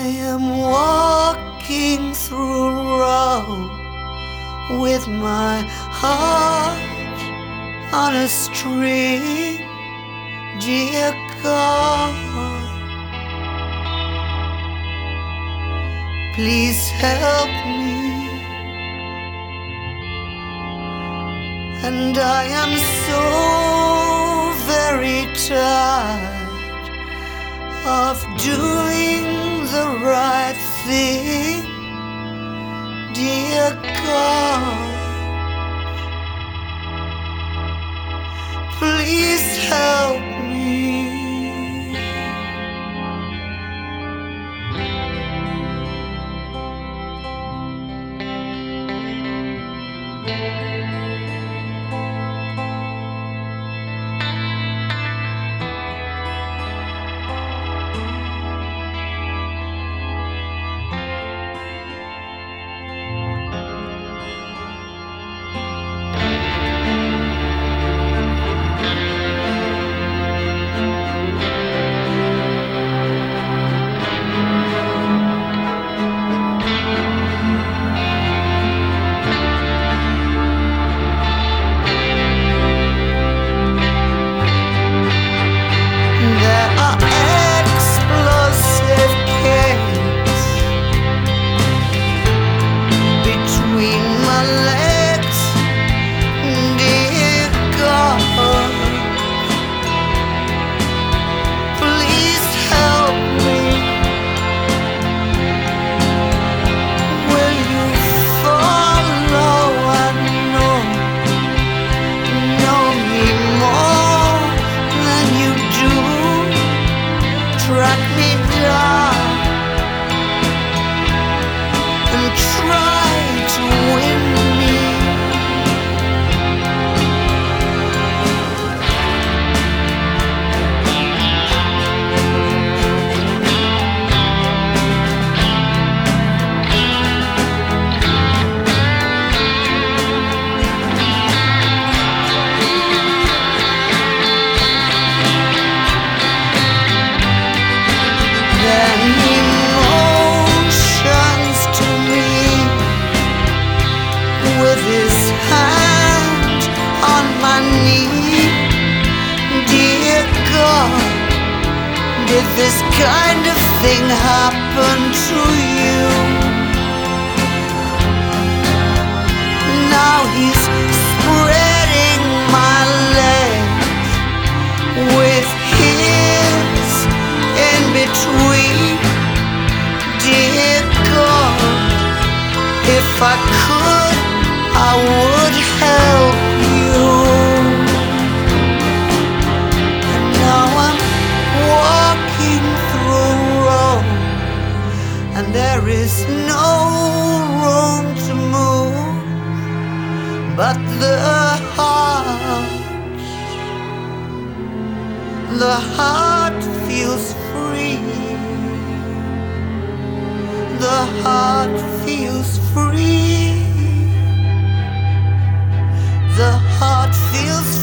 am walking through Rome with my heart on a string, dear God. Please help me. And I am so very tired of doing the right thing, dear God. Please help me. Track me down and try to win me. With his hand on my knee, dear God, did this kind of thing happen to you? Now he's spreading my legs with his in between, dear God, if I could, I would help you. And now I'm walking through Rome, and there is no room to move, but the heart feels free. The heart feels free. The heart feels